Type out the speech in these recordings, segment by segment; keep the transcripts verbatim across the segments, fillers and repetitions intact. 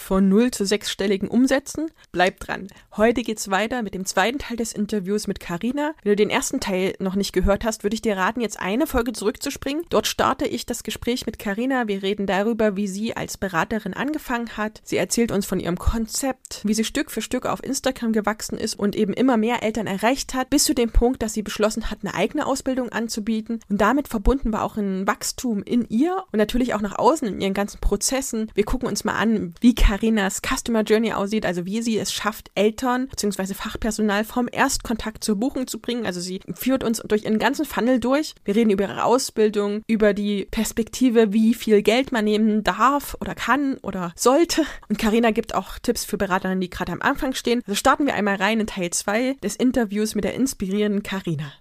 von null zu sechsstelligen Umsätzen? Bleibt dran. Heute geht's weiter mit dem zweiten Teil des Interviews mit Carina. Wenn du den ersten Teil noch nicht gehört hast, würde ich dir raten, jetzt eine Folge zurückzuspringen. Dort starte ich das Gespräch mit Carina. Wir reden darüber, wie sie als Beraterin angefangen hat. Sie erzählt uns von ihrem Konzept, wie sie Stück für Stück auf Instagram gewachsen ist und eben immer mehr Eltern erreicht hat, bis zu dem Punkt, dass sie beschlossen hat, eine eigene Ausbildung anzubieten. Und damit verbunden war auch ein Wachstum in ihr und natürlich auch nach außen in ihren ganzen Prozessen. Wir gucken uns mal an, wie Carinas Customer Journey aussieht, also wie sie es schafft, Eltern bzw. Fachpersonal vom Erstkontakt zur Buchung zu bringen. Also sie führt uns durch ihren ganzen Funnel durch. Wir reden über ihre Ausbildung, über die Perspektive, wie viel Geld man nehmen darf oder kann oder sollte. Und Carina gibt auch Tipps für Beraterinnen, die gerade am Anfang stehen. Also starten wir einmal rein in Teil zwei des Interviews mit der inspirierenden Carina.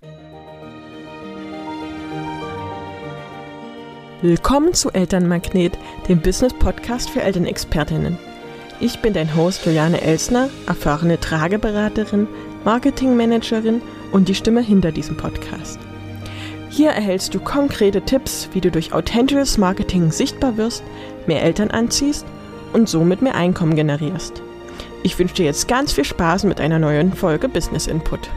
Willkommen zu Elternmagnet, dem Business-Podcast für Elternexpertinnen. Ich bin dein Host Juliane Elsner, erfahrene Trageberaterin, Marketingmanagerin und die Stimme hinter diesem Podcast. Hier erhältst du konkrete Tipps, wie du durch authentisches Marketing sichtbar wirst, mehr Eltern anziehst und somit mehr Einkommen generierst. Ich wünsche dir jetzt ganz viel Spaß mit einer neuen Folge Business Input.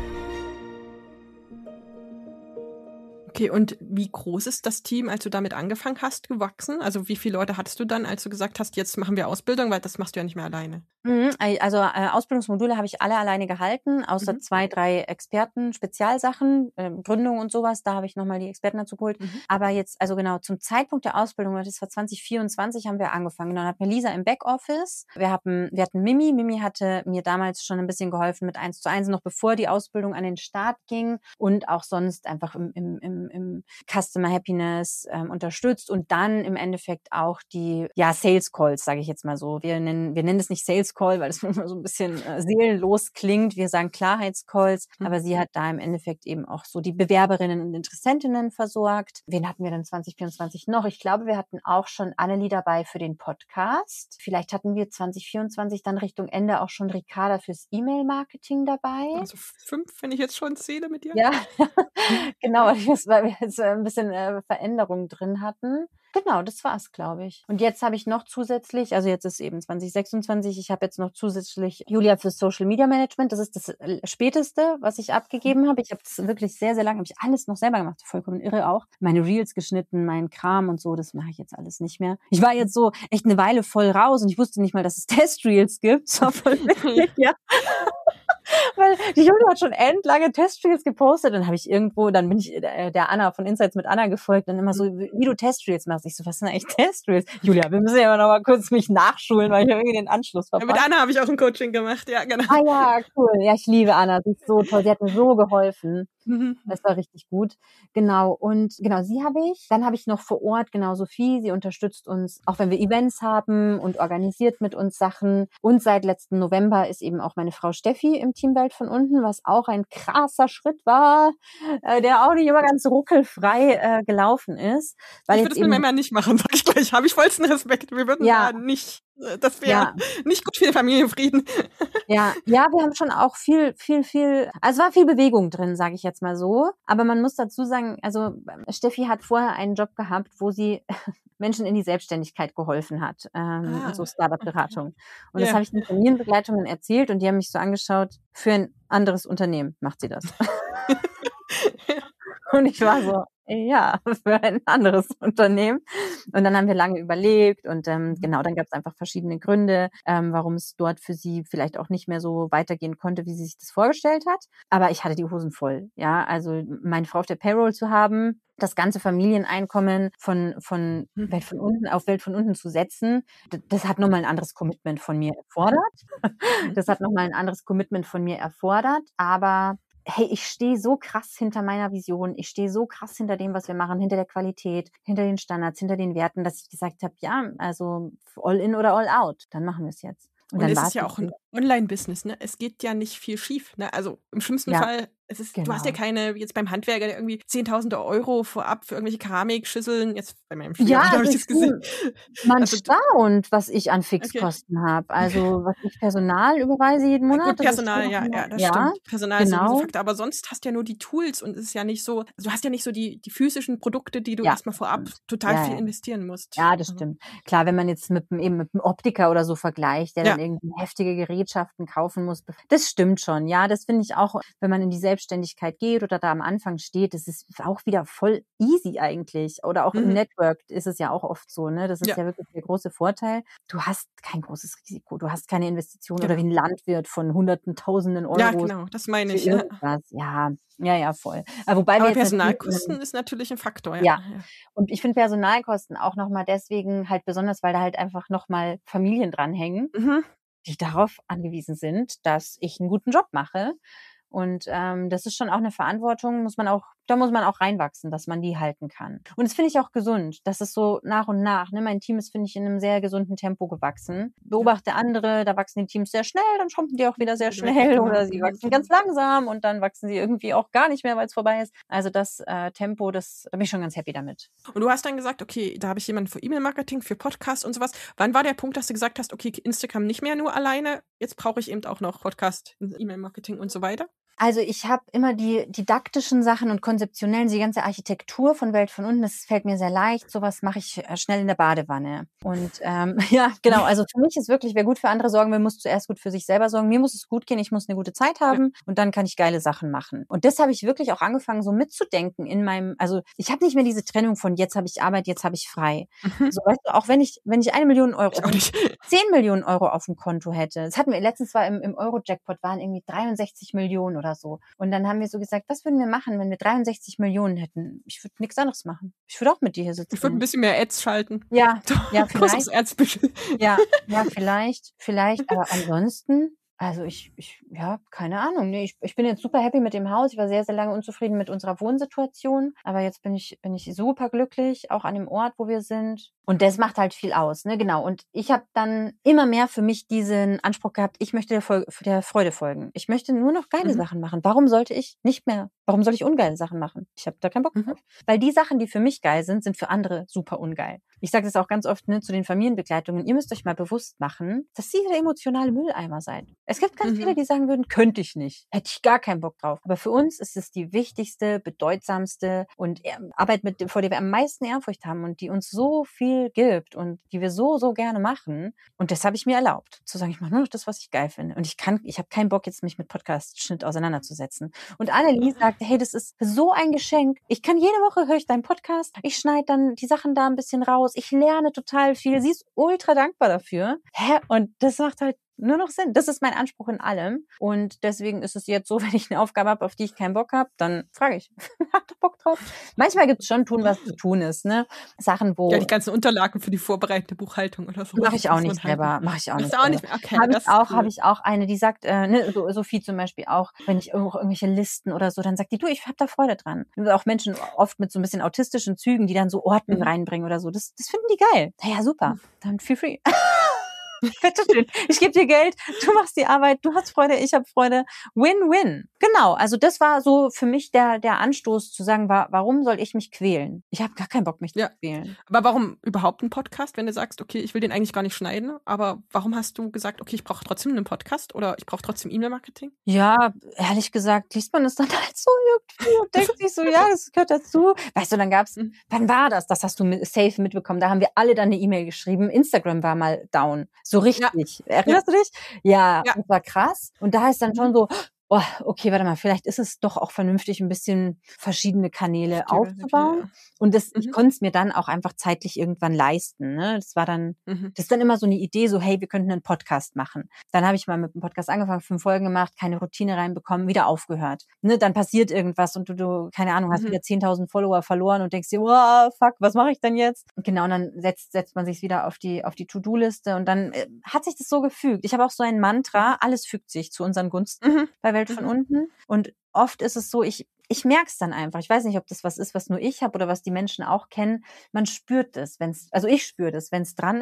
Okay, und wie groß ist das Team, als du damit angefangen hast, gewachsen? Also wie viele Leute hattest du dann, als du gesagt hast, jetzt machen wir Ausbildung, weil das machst du ja nicht mehr alleine? Also äh, Ausbildungsmodule habe ich alle alleine gehalten, außer mhm. zwei, drei Experten, Spezialsachen, äh, Gründung und sowas, da habe ich nochmal die Experten dazu geholt. Mhm. Aber jetzt, also genau, zum Zeitpunkt der Ausbildung, das war zwanzig vierundzwanzig, haben wir angefangen. Dann hatten wir Lisa im Backoffice, wir hatten, wir hatten Mimi, Mimi hatte mir damals schon ein bisschen geholfen mit eins zu eins, noch bevor die Ausbildung an den Start ging und auch sonst einfach im, im, im, im Customer Happiness ähm, unterstützt und dann im Endeffekt auch die, ja, Sales Calls, sage ich jetzt mal so. Wir nennen, wir nennen es nicht Sales Call, weil das immer so ein bisschen äh, seelenlos klingt. Wir sagen Klarheitscalls, mhm. aber sie hat da im Endeffekt eben auch so die Bewerberinnen und Interessentinnen versorgt. Wen hatten wir dann zwanzig vierundzwanzig noch? Ich glaube, wir hatten auch schon Annelie dabei für den Podcast. Vielleicht hatten wir zwanzig vierundzwanzig dann Richtung Ende auch schon Ricarda fürs E-Mail-Marketing dabei. Also fünf, wenn ich jetzt schon zähle mit dir. Ja, genau, weil wir jetzt ein bisschen äh, Veränderung drin hatten. Genau, das war's, glaube ich. Und jetzt habe ich noch zusätzlich, also jetzt ist eben zwanzig sechsundzwanzig, ich habe jetzt noch zusätzlich Julia für Social Media Management. Das ist das Späteste, was ich abgegeben habe. Ich habe das wirklich sehr, sehr lange, habe ich alles noch selber gemacht, vollkommen irre auch. Meine Reels geschnitten, mein Kram und so, das mache ich jetzt alles nicht mehr. Ich war jetzt so echt eine Weile voll raus und ich wusste nicht mal, dass es Testreels gibt. Das war voll witzig, ja. Weil die Julia hat schon endlange Testreels gepostet, dann habe ich irgendwo, dann bin ich der, der Anna von Insights mit Anna gefolgt, dann immer so, wie du Testreels machst. Ich so, was sind eigentlich Testreels? Julia, wir müssen ja noch mal kurz mich nachschulen, weil ich irgendwie den Anschluss verpasst. Ja, mit Anna habe ich auch ein Coaching gemacht, ja, genau. Ah ja, cool. Ja, ich liebe Anna, sie ist so toll, sie hat mir so geholfen. Das war richtig gut. Genau. Und genau, sie habe ich. Dann habe ich noch vor Ort, genau, Sophie. Sie unterstützt uns, auch wenn wir Events haben und organisiert mit uns Sachen. Und seit letzten November ist eben auch meine Frau Steffi im Team Welt von unten, was auch ein krasser Schritt war, äh, der auch nicht immer ganz ruckelfrei äh, gelaufen ist. Weil ich würde es mit meinem Mann nicht machen, sag ich gleich. Habe ich vollsten Respekt. Wir würden ja. da nicht... Das wäre ja. nicht gut für den Familienfrieden. Ja, ja, wir haben schon auch viel, viel, viel, also es war viel Bewegung drin, sage ich jetzt mal so. Aber man muss dazu sagen, also Steffi hat vorher einen Job gehabt, wo sie Menschen in die Selbstständigkeit geholfen hat, ähm, ah, so Startup-Beratung. Okay. Und yeah. das habe ich den Familienbegleitungen erzählt und die haben mich so angeschaut, für ein anderes Unternehmen macht sie das. Und ich war so, ja, für ein anderes Unternehmen. Und dann haben wir lange überlegt und ähm, genau, dann gab es einfach verschiedene Gründe, ähm, warum es dort für sie vielleicht auch nicht mehr so weitergehen konnte, wie sie sich das vorgestellt hat. Aber ich hatte die Hosen voll, ja, also meine Frau auf der Payroll zu haben, das ganze Familieneinkommen von von Welt von unten auf Welt von unten zu setzen, das, das hat nochmal ein anderes Commitment von mir erfordert. Das hat nochmal ein anderes Commitment von mir erfordert, aber hey, ich stehe so krass hinter meiner Vision, ich stehe so krass hinter dem, was wir machen, hinter der Qualität, hinter den Standards, hinter den Werten, dass ich gesagt habe, ja, also all in oder all out, dann machen wir es jetzt. Und, und es ist ja auch ein Online-Business, ne? Es geht ja nicht viel schief, ne? Also im schlimmsten ja. Fall Es ist, Genau. Du hast ja keine, jetzt beim Handwerker, der irgendwie zehntausende Euro vorab für irgendwelche Keramikschüsseln, jetzt bei meinem Schwiegervater Ja, habe ich das das gesehen. man Also, du- staunt, was ich an okay. Fixkosten habe. Also, was ich Personal überweise jeden Ja, Monat, gut, das ist Personal, schon ja, noch ja, mal das ja, stimmt. Personal ist sowieso genau. Faktor. Aber sonst hast du ja nur die Tools und es ist ja nicht so, also du hast ja nicht so die, die physischen Produkte, die du Ja, erstmal das vorab stimmt. total Ja, viel ja. investieren musst. Ja, das Also, stimmt. Klar, wenn man jetzt mit, dem- eben mit einem Optiker oder so vergleicht, der ja. dann irgendwie heftige Gerätschaften kaufen muss, das stimmt schon. Ja, das finde ich auch, wenn man in die Selbstständigkeit geht oder da am Anfang steht, das ist auch wieder voll easy eigentlich. Oder auch im Mhm. Network ist es ja auch oft so, ne? Das ist Ja. ja wirklich der große Vorteil. Du hast kein großes Risiko. Du hast keine Investition oder wie Genau. ein Landwirt von Hunderten, Tausenden Ja, Euros genau, das meine für ich. Ja. irgendwas. Ja, ja, ja, voll. Aber wobei wir Aber jetzt natürlich Personalkosten ist natürlich ein Faktor, ja. ja. Ja. Und ich finde Personalkosten auch nochmal deswegen halt besonders, weil da halt einfach nochmal Familien dranhängen, Mhm. die darauf angewiesen sind, dass ich einen guten Job mache. Und ähm, das ist schon auch eine Verantwortung, muss man auch, da muss man auch reinwachsen, dass man die halten kann. Und das finde ich auch gesund. Das ist so nach und nach. Ne? Mein Team ist, finde ich, in einem sehr gesunden Tempo gewachsen. Beobachte andere, da wachsen die Teams sehr schnell, dann schrumpfen die auch wieder sehr Wieder weg, schnell genau. oder sie Mhm. wachsen ganz langsam und dann wachsen sie irgendwie auch gar nicht mehr, weil es vorbei ist. Also das äh, Tempo, das, da bin ich schon ganz happy damit. Und du hast dann gesagt, okay, da habe ich jemanden für E-Mail-Marketing, für Podcasts und sowas. Wann war der Punkt, dass du gesagt hast, okay, Instagram nicht mehr nur alleine, jetzt brauche ich eben auch noch Podcast, E-Mail-Marketing und so weiter? Also ich habe immer die didaktischen Sachen und konzeptionellen, die ganze Architektur von Welt von unten, das fällt mir sehr leicht. Sowas mache ich äh, schnell in der Badewanne. Und ähm, ja, genau, also für mich ist wirklich, wer gut für andere sorgen will, muss zuerst gut für sich selber sorgen. Mir muss es gut gehen, ich muss eine gute Zeit haben ja. Und dann kann ich geile Sachen machen. Und das habe ich wirklich auch angefangen, so mitzudenken in meinem, also ich habe nicht mehr diese Trennung von jetzt habe ich Arbeit, jetzt habe ich frei. Mhm. So, weißt du, auch wenn ich, wenn ich eine Million Euro, also zehn Millionen Euro auf dem Konto hätte, das hatten wir letztens war im, im Euro-Jackpot, waren irgendwie dreiundsechzig Millionen oder so. Und dann haben wir so gesagt, was würden wir machen, wenn wir dreiundsechzig Millionen hätten? Ich würde nichts anderes machen. Ich würde auch mit dir hier sitzen. Ich würde ein bisschen mehr Ads schalten. Ja, ja, vielleicht. Erzbüschel. Ja, ja, vielleicht, vielleicht. Aber ansonsten, also ich, ich, ja, keine Ahnung. Nee, ich, ich bin jetzt super happy mit dem Haus. Ich war sehr, sehr lange unzufrieden mit unserer Wohnsituation. Aber jetzt bin ich, bin ich super glücklich, auch an dem Ort, wo wir sind. Und das macht halt viel aus, ne, genau. Und ich habe dann immer mehr für mich diesen Anspruch gehabt, ich möchte der, Fol- der Freude folgen. Ich möchte nur noch geile mhm. Sachen machen. Warum sollte ich nicht mehr, warum soll ich ungeile Sachen machen? Ich habe da keinen Bock drauf. Mhm. Weil die Sachen, die für mich geil sind, sind für andere super ungeil. Ich sage das auch ganz oft, ne, zu den Familienbegleitungen. Ihr müsst euch mal bewusst machen, dass ihr der emotionale Mülleimer seid. Es gibt ganz mhm. viele, die sagen würden, könnte ich nicht. Hätte ich gar keinen Bock drauf. Aber für uns ist es die wichtigste, bedeutsamste und Arbeit, mit, vor der wir am meisten Ehrfurcht haben und die uns so viel gibt und die wir so, so gerne machen. Und das habe ich mir erlaubt, zu sagen, ich mache nur noch das, was ich geil finde. Und ich kann, ich habe keinen Bock, jetzt mich mit Podcast-Schnitt auseinanderzusetzen. Und Annelie sagte, hey, das ist so ein Geschenk. Ich kann jede Woche, höre ich deinen Podcast, ich schneide dann die Sachen da ein bisschen raus, ich lerne total viel. Sie ist ultra dankbar dafür. Hä? Und das macht halt nur noch Sinn. Das ist mein Anspruch in allem. Und deswegen ist es jetzt so, wenn ich eine Aufgabe habe, auf die ich keinen Bock habe, dann frage ich, habt ihr Bock drauf? Manchmal gibt es schon tun, was zu tun ist, ne? Sachen, wo... Ja, die ganzen Unterlagen für die vorbereitete Buchhaltung oder so. Mache ich auch nicht selber. Mache ich auch nicht auch nicht mehr. Okay, habe ich auch, cool. habe ich auch eine, die sagt, äh, ne, so, Sophie zum Beispiel auch, wenn ich auch irgendwelche Listen oder so, dann sagt die, du, ich habe da Freude dran. Und auch Menschen oft mit so ein bisschen autistischen Zügen, die dann so Ordnung mhm. reinbringen oder so. Das, das finden die geil. Naja, super. Dann feel free. Bitteschön. Ich gebe dir Geld, du machst die Arbeit, du hast Freude, ich habe Freude. Win-win. Genau, also das war so für mich der der Anstoß zu sagen, war, warum soll ich mich quälen? Ich habe gar keinen Bock, mich ja. zu quälen. Aber warum überhaupt einen Podcast, wenn du sagst, okay, ich will den eigentlich gar nicht schneiden, aber warum hast du gesagt, okay, ich brauche trotzdem einen Podcast oder ich brauche trotzdem E-Mail-Marketing? Ja, ehrlich gesagt, liest man es dann halt so irgendwie und denkt sich so, ja, das gehört dazu. Weißt du, dann gab's, mhm. wann war das? Das hast du mit, safe mitbekommen. Da haben wir alle dann eine E-Mail geschrieben. Instagram war mal down. So richtig. Ja. Erinnerst ja. du dich? Ja, ja, das war krass. Und da ist dann schon so, oh, okay, warte mal, vielleicht ist es doch auch vernünftig, ein bisschen verschiedene Kanäle Stimmt, aufzubauen. Okay, ja. Und das, mhm. ich konnte es mir dann auch einfach zeitlich irgendwann leisten. Ne? Das war dann, mhm. das ist dann immer so eine Idee, so, hey, wir könnten einen Podcast machen. Dann habe ich mal mit dem Podcast angefangen, fünf Folgen gemacht, keine Routine reinbekommen, wieder aufgehört. Ne? Dann passiert irgendwas und du, du keine Ahnung, hast mhm. wieder zehntausend Follower verloren und denkst dir, oh, fuck, was mache ich denn jetzt? Und genau, und dann setzt, setzt man sich wieder auf die, auf die To-Do-Liste und dann äh, hat sich das so gefügt. Ich habe auch so ein Mantra, alles fügt sich zu unseren Gunsten mhm. bei Welt von unten. Und oft ist es so, ich ich merke es dann einfach. Ich weiß nicht, ob das was ist, was nur ich habe oder was die Menschen auch kennen. Man spürt es, wenn's, also ich spüre das, wenn es dran ist.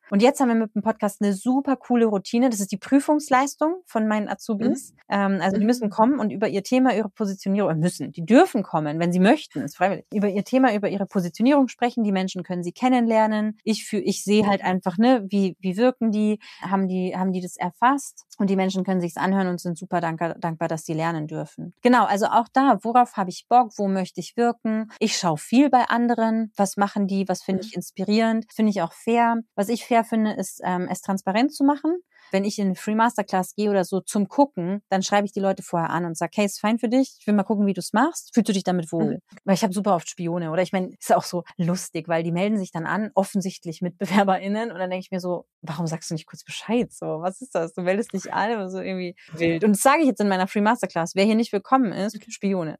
Und jetzt haben wir mit dem Podcast eine super coole Routine. Das ist die Prüfungsleistung von meinen Azubis. Mhm. Ähm, also die müssen kommen und über ihr Thema, ihre Positionierung, müssen, die dürfen kommen, wenn sie möchten, ist freiwillig, über ihr Thema, über ihre Positionierung sprechen. Die Menschen können sie kennenlernen. Ich für, ich sehe halt einfach, ne, wie, wie wirken die, haben die, haben die das erfasst? Und die Menschen können sich's anhören und sind super dankbar, dankbar, dass sie lernen dürfen. Genau, also auch da, worauf habe ich Bock, wo möchte ich wirken? Ich schaue viel bei anderen, was machen die, was finde ich inspirierend, finde ich auch fair. Was ich fair finde, ist, ähm, es transparent zu machen. Wenn ich in eine Free Masterclass gehe oder so zum Gucken, dann schreibe ich die Leute vorher an und sage, hey, ist fein für dich, ich will mal gucken, wie du es machst. Fühlst du dich damit wohl? Mhm. Weil ich habe super oft Spione, oder? Ich meine, ist auch so lustig, weil die melden sich dann an, offensichtlich MitbewerberInnen, und dann denke ich mir so, warum sagst du nicht kurz Bescheid? So, was ist das? Du meldest dich an oder so irgendwie wild. Und das sage ich jetzt in meiner Free Masterclass. Wer hier nicht willkommen ist, Spione.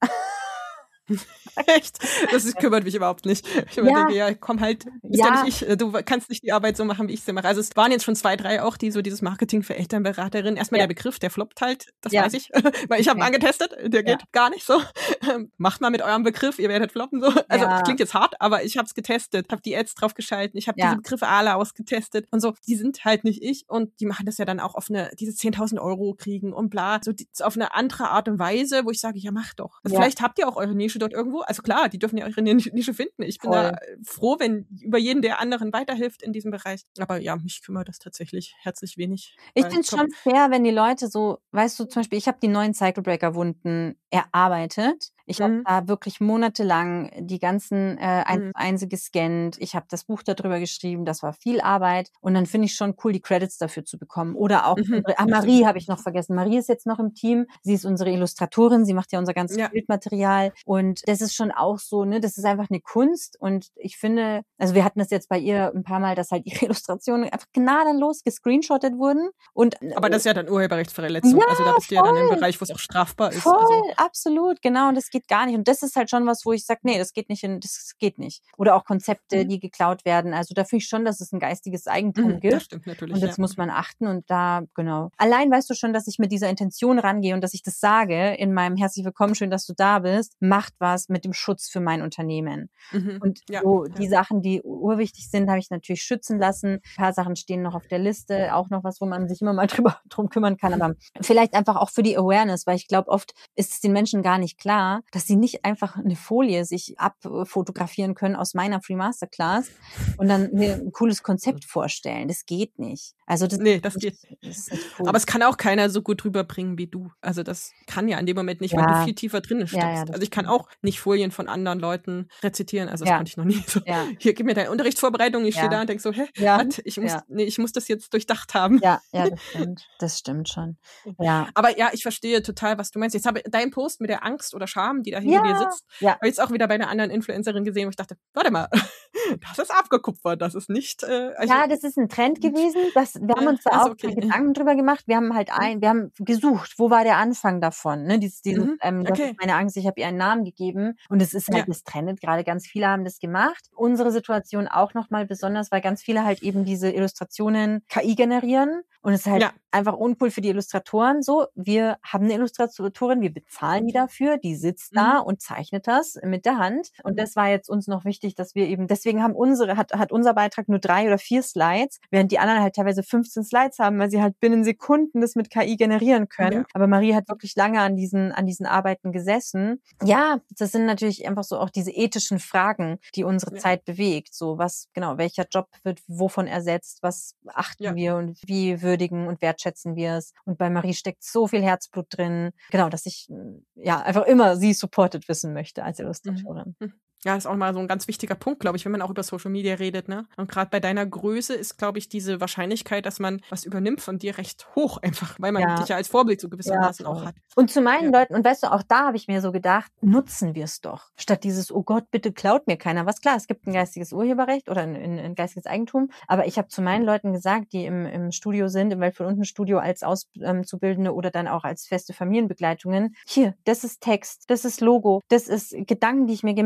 Echt? Das ist, kümmert mich überhaupt nicht. Ich immer ja. denke, ja, komm halt, ist ja. ja nicht ich, du kannst nicht die Arbeit so machen, wie ich sie mache. Also es waren jetzt schon zwei, drei auch, die so dieses Marketing für Elternberaterinnen, erstmal ja. der Begriff, der floppt halt, das ja. weiß ich, weil ich habe okay. angetestet, der geht ja. gar nicht so. Macht mal mit eurem Begriff, ihr werdet floppen so. Also ja. klingt jetzt hart, aber ich habe es getestet, habe die Ads drauf geschalten, ich habe ja. diese Begriffe alle ausgetestet und so. Die sind halt nicht ich und die machen das ja dann auch auf eine, diese zehntausend Euro kriegen und bla, so die, auf eine andere Art und Weise, wo ich sage, ja, mach doch. Also ja. vielleicht habt ihr auch eure Nische dort irgendwo. Also klar, die dürfen ja ihre Nische finden. Ich bin Voll. da froh, wenn über jeden der anderen weiterhilft in diesem Bereich. Aber ja, mich kümmert das tatsächlich herzlich wenig. Ich finde es schon fair, wenn die Leute so, weißt du, zum Beispiel, ich habe die neuen Cycle Breaker Wunden erarbeitet. Ich habe mhm. da wirklich monatelang die ganzen äh, eins zu eins gescannt. Ich habe das Buch darüber geschrieben. Das war viel Arbeit. Und dann finde ich schon cool, die Credits dafür zu bekommen. Oder auch, mhm. unsere, ah, Marie habe ich noch vergessen. Marie ist jetzt noch im Team. Sie ist unsere Illustratorin. Sie macht ja unser ganzes ja. Bildmaterial. Und das ist schon auch so, ne, das ist einfach eine Kunst. Und ich finde, also wir hatten das jetzt bei ihr ein paar Mal, dass halt ihre Illustrationen einfach gnadenlos gescreenshottet wurden. Und, aber das ist ja dann Urheberrechtsverletzung. Ja, also da bist du ja dann im Bereich, wo es auch strafbar ist. Voll, also. absolut, genau. Und das geht gar nicht. Und das ist halt schon was, wo ich sage, nee, das geht nicht in, das geht nicht. Oder auch Konzepte, mhm. die geklaut werden. Also da finde ich schon, dass es ein geistiges Eigentum mhm, gibt. Das stimmt natürlich. Und das ja. muss man achten. Und da, genau. Allein weißt du schon, dass ich mit dieser Intention rangehe und dass ich das sage in meinem Herzlich Willkommen, schön, dass du da bist, macht was mit dem Schutz für mein Unternehmen. Mhm. Und ja, so die ja. Sachen, die urwichtig sind, habe ich natürlich schützen lassen. Ein paar Sachen stehen noch auf der Liste. Auch noch was, wo man sich immer mal drüber drum kümmern kann. Aber vielleicht einfach auch für die Awareness, weil ich glaube, oft ist es den Menschen gar nicht klar, dass sie nicht einfach eine Folie sich abfotografieren können aus meiner Free Masterclass und dann mir ein cooles Konzept vorstellen. Das geht nicht. Also das, nee, das geht. Das ist nicht cool. Aber es kann auch keiner so gut rüberbringen wie du. Also das kann ja in dem Moment nicht, ja. weil du viel tiefer drin steckst. Ja, ja, also ich kann auch nicht Folien von anderen Leuten rezitieren. Also das ja. konnte ich noch nie. So, ja. Hier, gib mir deine Unterrichtsvorbereitung. Ich ja. stehe da und denke so, hä, ja. was? Ich muss, ja. nee, ich muss das jetzt durchdacht haben. Ja, ja, das stimmt. Das stimmt schon. Ja. Aber ja, ich verstehe total, was du meinst. Jetzt habe ich deinen Post mit der Angst oder Scham, die da hinter ja. dir sitzt, ja. habe ich jetzt auch wieder bei einer anderen Influencerin gesehen, wo ich dachte, warte mal, das ist abgekupfert, das ist nicht... Äh, also, ja, das ist ein Trend gewesen. Das, wir haben uns da also, auch okay. Gedanken drüber gemacht. Wir haben halt ein, wir haben gesucht, wo war der Anfang davon? Ne? Dieses, dieses, mhm. ähm, das okay. ist meine Angst, ich habe ihr einen Namen gegeben und es ist halt, ja. das trendet gerade, ganz viele haben das gemacht. Unsere Situation auch nochmal besonders, weil ganz viele halt eben diese Illustrationen K I generieren. Und es ist halt ja. einfach uncool für die Illustratoren so. Wir haben eine Illustratorin, wir bezahlen die dafür, die sitzt mhm. da und zeichnet das mit der Hand. Und das war jetzt uns noch wichtig, dass wir eben, deswegen haben unsere, hat, hat unser Beitrag nur drei oder vier Slides, während die anderen halt teilweise fünfzehn Slides haben, weil sie halt binnen Sekunden das mit K I generieren können. Ja. Aber Marie hat wirklich lange an diesen, an diesen Arbeiten gesessen. Ja, das sind natürlich einfach so auch diese ethischen Fragen, die unsere ja. Zeit bewegt. So was, genau, welcher Job wird wovon ersetzt? Was achten ja. wir und wie würdigen und wertschätzen wir es? Und bei Marie steckt so viel Herzblut drin. Genau, dass ich ja einfach immer sie supported wissen möchte als Illustratorin. Mhm. Ja, das ist auch mal so ein ganz wichtiger Punkt, glaube ich, wenn man auch über Social Media redet, ne? Und gerade bei deiner Größe ist, glaube ich, diese Wahrscheinlichkeit, dass man was übernimmt von dir recht hoch einfach, weil man ja. dich ja als Vorbild so gewissermaßen ja, auch hat. Und zu meinen ja. Leuten, und weißt du, auch da habe ich mir so gedacht, nutzen wir es doch. Statt dieses, oh Gott, bitte klaut mir keiner was. Klar, es gibt ein geistiges Urheberrecht oder ein, ein, ein geistiges Eigentum, aber ich habe zu meinen Leuten gesagt, die im, im Studio sind, im Welt von unten Studio als Auszubildende ähm, oder dann auch als feste Familienbegleitungen, hier, das ist Text, das ist Logo, das ist Gedanken, die ich mir gemacht habe,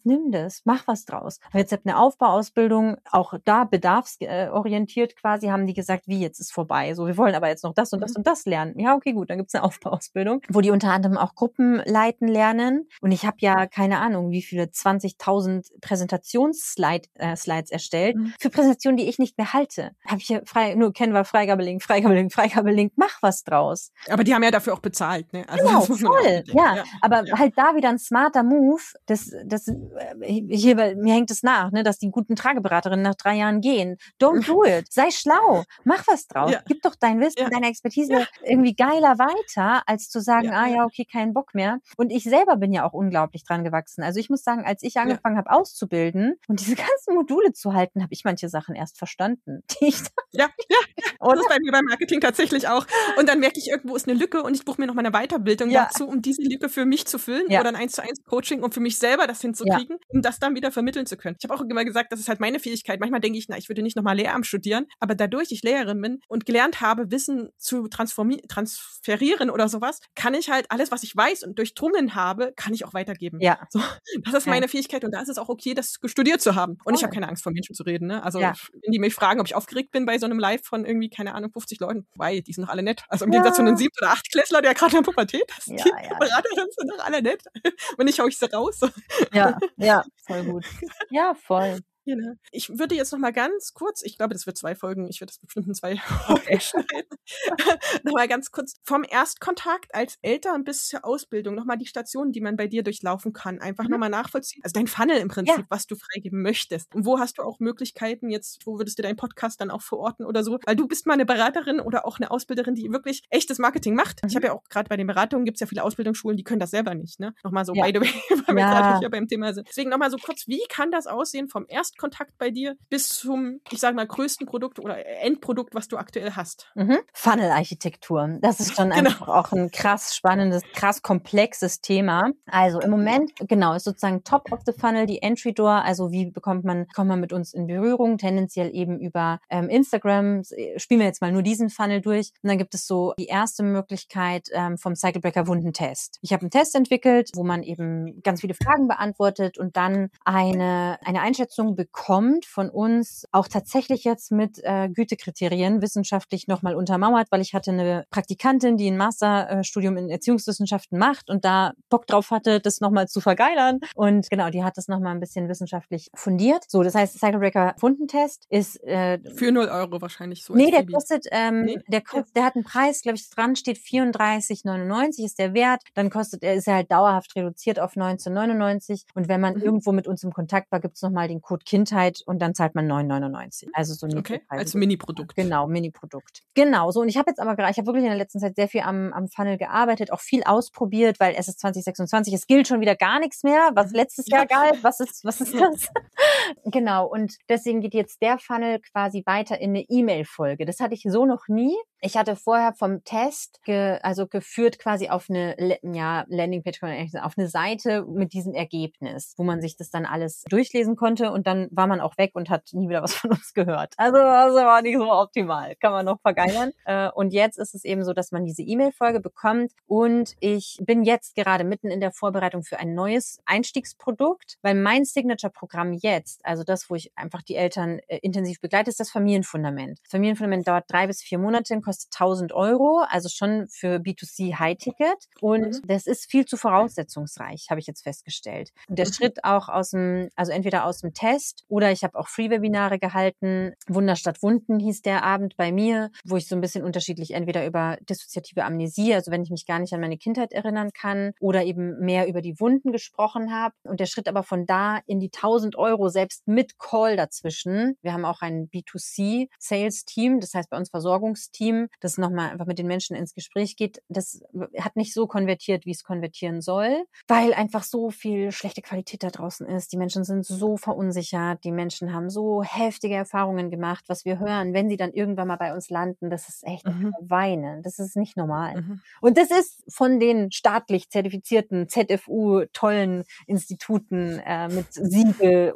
nimm das, mach was draus. Aber jetzt habt eine Aufbauausbildung, auch da bedarfsorientiert quasi, haben die gesagt, wie, jetzt ist vorbei. So, wir wollen aber jetzt noch das und das und das lernen. Ja, okay, gut, dann gibt's eine Aufbauausbildung, wo die unter anderem auch Gruppen leiten lernen. Und ich habe ja keine Ahnung, wie viele zwanzigtausend Präsentationsslides äh, Slides erstellt Mhm. für Präsentationen, die ich nicht mehr halte. Habe ich hier frei, nur Canva, Freigabelink, Freigabelink, Freigabelink, mach was draus. Aber die haben ja dafür auch bezahlt, ne? Also Genau, das muss man auch voll. bedenken. Ja, Ja. aber Ja. halt da wieder ein smarter Move, das, das, äh, hier, bei mir hängt es nach, ne, dass die guten Trageberaterinnen nach drei Jahren gehen. Don't do it. Sei schlau. Mach was draus. Ja. Gib doch dein Wissen, Ja. deine Expertise Ja. irgendwie geiler weiter, als zu sagen, Ja, ah ja. ja, okay, kein Bock mehr. Und ich selber bin ja auch unglaublich dran gewachsen. Also ich muss sagen, als ich angefangen habe auszubilden und diese ganzen Module zu halten, habe ich manche Sachen erst verstanden, die ich da Ja, ja, ja. Oder? Das ist bei mir beim Marketing tatsächlich auch. Und dann merke ich, irgendwo ist eine Lücke und ich buche mir noch mal eine Weiterbildung Ja. dazu, um diese Lücke für mich zu füllen Ja. oder ein eins zu eins Coaching, um für mich selber das hinzukriegen, um das dann wieder vermitteln zu können. Ich habe auch immer gesagt, das ist halt meine Fähigkeit. Manchmal denke ich, na, ich würde nicht nochmal Lehramt studieren, aber dadurch ich Lehrerin bin und gelernt habe, Wissen zu transformi- transferieren oder sowas, kann ich halt alles, was ich weiß und durchdrungen habe, kann ich auch weitergeben. Ja. So, das ist Ja. meine Fähigkeit und da ist es auch okay, das studiert zu haben. Und ich habe Voll. keine Angst vor Menschen zu reden. Ne? Also Ja. wenn die mich fragen, ob ich aufgeregt bin bei so einem Live von irgendwie, keine Ahnung, fünfzig Leuten, weil die sind doch alle nett. Also im Ja. Gegensatz zu einem siebten oder achtklässler, der gerade in der Pubertät ist, Ja, die ja, ja. Beraterinnen sind doch alle nett. Und ich hau ich sie raus. Ja, ja, voll gut. Ja, voll. Genau. Ich würde jetzt noch mal ganz kurz, ich glaube, das wird zwei Folgen, ich werde das bestimmt in zwei Folgen schneiden, noch mal ganz kurz vom Erstkontakt als Eltern bis zur Ausbildung, noch mal die Stationen, die man bei dir durchlaufen kann, einfach Mhm. noch mal nachvollziehen. Also dein Funnel im Prinzip, Ja. was du freigeben möchtest. Und wo hast du auch Möglichkeiten jetzt, wo würdest du deinen Podcast dann auch verorten oder so? Weil du bist mal eine Beraterin oder auch eine Ausbilderin, die wirklich echtes Marketing macht. Mhm. Ich habe ja auch gerade bei den Beratungen, gibt es ja viele Ausbildungsschulen, die können das selber nicht. Ne? Nochmal so, Ja. by the way, weil wir Ja. gerade hier beim Thema sind. Deswegen nochmal so kurz, wie kann das aussehen vom Erstkontakt bei dir bis zum, ich sage mal, größten Produkt oder Endprodukt, was du aktuell hast? Mhm. Funnel-Architektur. Das ist schon Genau. einfach auch ein krass spannendes, krass komplexes Thema. Also im Moment, genau, ist sozusagen Top of the Funnel, die Entry Door. Also wie bekommt man, kommt man mit uns in Berührung? Tendenziell eben über ähm, Instagram. Spielen wir jetzt mal nur diesen Funnel durch. Und dann gibt es so die erste Möglichkeit ähm, vom Cycle Breaker Wundentest. Ich habe einen Test entwickelt, wo man eben ganz viele Fragen beantwortet und dann eine, eine Einschätzung bekommt von uns, auch tatsächlich jetzt mit äh, Gütekriterien wissenschaftlich nochmal untermauert, weil ich hatte eine Praktikantin, die ein Masterstudium in Erziehungswissenschaften macht und da Bock drauf hatte, das nochmal zu vergeilern. Und genau, die hat das nochmal ein bisschen wissenschaftlich fundiert. So, das heißt, Cycle Breaker Wundentest ist äh, Für null Euro wahrscheinlich so. Nee, als der Baby. kostet, ähm, Nee? der, kostet der hat einen Preis, glaube ich, dran steht vierunddreißig neunundneunzig ist der Wert. Dann kostet er, ist er halt dauerhaft reduziert auf neunzehn neunundneunzig. Und wenn man Mhm. irgendwo mit uns im Kontakt war, gibt's nochmal den Code Kindheit und dann zahlt man neun neunundneunzig. Also so Okay, Niedrigpreise. als Mini-Produkt. Genau, Mini-Produkt. Genau, so. Und ich habe jetzt aber gerade, ich habe wirklich in der letzten Zeit sehr viel am, am Funnel gearbeitet, auch viel ausprobiert, weil es ist zwanzig sechsundzwanzig, es gilt schon wieder gar nichts mehr, was letztes Ja. Jahr galt. Was ist, was ist das? Genau, und deswegen geht jetzt der Funnel quasi weiter in eine E-Mail-Folge. Das hatte ich so noch nie. Ich hatte vorher vom Test, ge, also geführt quasi auf eine ja, Landingpage, auf eine Seite mit diesem Ergebnis, wo man sich das dann alles durchlesen konnte und dann war man auch weg und hat nie wieder was von uns gehört. Also das war nicht so optimal, kann man noch vergeigern. Und jetzt ist es eben so, dass man diese E-Mail-Folge bekommt und ich bin jetzt gerade mitten in der Vorbereitung für ein neues Einstiegsprodukt, weil mein Signature-Programm jetzt, also das, wo ich einfach die Eltern äh, intensiv begleite, ist das Familienfundament. Das Familienfundament dauert drei bis vier Monate, kostet tausend Euro, also schon für B zwei C High-Ticket. Und Mhm. das ist viel zu voraussetzungsreich, habe ich jetzt festgestellt. Und der Mhm. Schritt auch aus dem, also entweder aus dem Test oder ich habe auch Free-Webinare gehalten. Wunder statt Wunden hieß der Abend bei mir, wo ich so ein bisschen unterschiedlich entweder über dissoziative Amnesie, also wenn ich mich gar nicht an meine Kindheit erinnern kann, oder eben mehr über die Wunden gesprochen habe. Und der Schritt aber von da in die tausend Euro, selbst mit Call dazwischen. Wir haben auch ein B zwei C Sales Team, das heißt bei uns Versorgungsteam, das nochmal einfach mit den Menschen ins Gespräch geht. Das hat nicht so konvertiert, wie es konvertieren soll, weil einfach so viel schlechte Qualität da draußen ist. Die Menschen sind so verunsichert, die Menschen haben so heftige Erfahrungen gemacht, was wir hören, wenn sie dann irgendwann mal bei uns landen, das ist echt Mhm. weinen. Das ist nicht normal. Mhm. Und das ist von den staatlich zertifizierten Z F U tollen Instituten äh, mit Siegel und so weiter.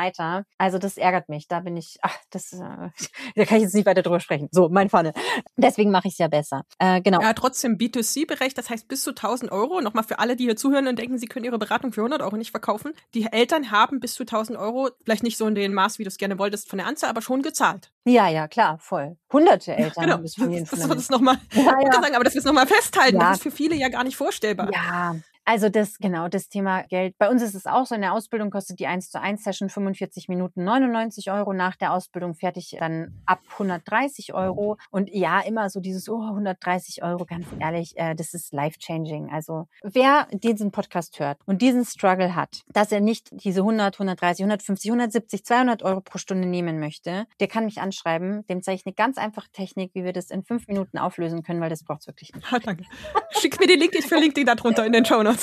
weiter. Also das ärgert mich. Da bin ich, ach, das, äh, da kann ich jetzt nicht weiter drüber sprechen. So, mein Pfanne. Deswegen mache ich es ja besser. Äh, genau. Ja, trotzdem B zwei C-Bereich, das heißt bis zu tausend Euro. Nochmal für alle, die hier zuhören und denken, sie können ihre Beratung für hundert Euro nicht verkaufen. Die Eltern haben bis zu tausend Euro, vielleicht nicht so in den Maß, wie du es gerne wolltest von der Anzahl, aber schon gezahlt. Ja, ja, klar, voll. Hunderte Eltern genau. haben das Familienfundament. Das, das, das nochmal, ja, ja. sagen, aber dass wir es nochmal festhalten, ja. das ist für viele ja gar nicht vorstellbar. Ja. Also das, genau, das Thema Geld. Bei uns ist es auch so, in der Ausbildung kostet die eins zu eins Session fünfundvierzig Minuten neunundneunzig Euro, nach der Ausbildung fertig dann ab hundertdreißig Euro. Und ja, immer so dieses, oh, hundertdreißig Euro, ganz ehrlich, äh, das ist life-changing. Also wer diesen Podcast hört und diesen Struggle hat, dass er nicht diese hundert, hundertdreißig, hundertfünfzig, hundertsiebzig, zweihundert Euro pro Stunde nehmen möchte, der kann mich anschreiben. Dem zeige ich eine ganz einfache Technik, wie wir das in fünf Minuten auflösen können, weil das braucht es wirklich nicht. Ah, danke. Schick mir den Link, ich verlinke den da drunter in den Shownotes.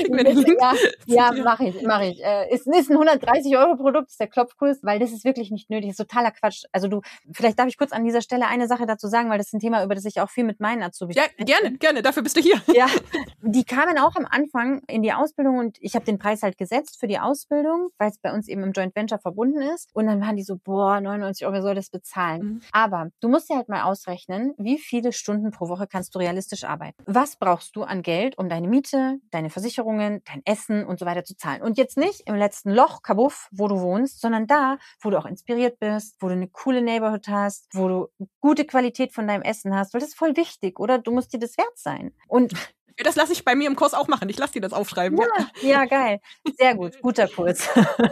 Ja, ja mache ich, mache ich. Äh, ist, ist ein hundertdreißig Euro Produkt, ist der Klopfkurs, weil das ist wirklich nicht nötig, ist totaler Quatsch. Also du, vielleicht darf ich kurz an dieser Stelle eine Sache dazu sagen, weil das ist ein Thema, über das ich auch viel mit meinen Azubis Ja, gerne, gerne, dafür bist du hier. Ja, die kamen auch am Anfang in die Ausbildung und ich habe den Preis halt gesetzt für die Ausbildung, weil es bei uns eben im Joint Venture verbunden ist. Und dann waren die so, boah, neunundneunzig Euro, wer soll das bezahlen? Mhm. Aber du musst dir halt mal ausrechnen, wie viele Stunden pro Woche kannst du realistisch arbeiten? Was brauchst du an Geld, um deine Miete, deine Versicherungen, dein Essen und so weiter zu zahlen? Und jetzt nicht im letzten Loch, Kabuff, wo du wohnst, sondern da, wo du auch inspiriert bist, wo du eine coole Neighborhood hast, wo du gute Qualität von deinem Essen hast, weil das ist voll wichtig, oder? Du musst dir das wert sein. Und das lasse ich bei mir im Kurs auch machen. Ich lasse dir das aufschreiben. Ja, ja, geil. Sehr gut. Guter Kurs.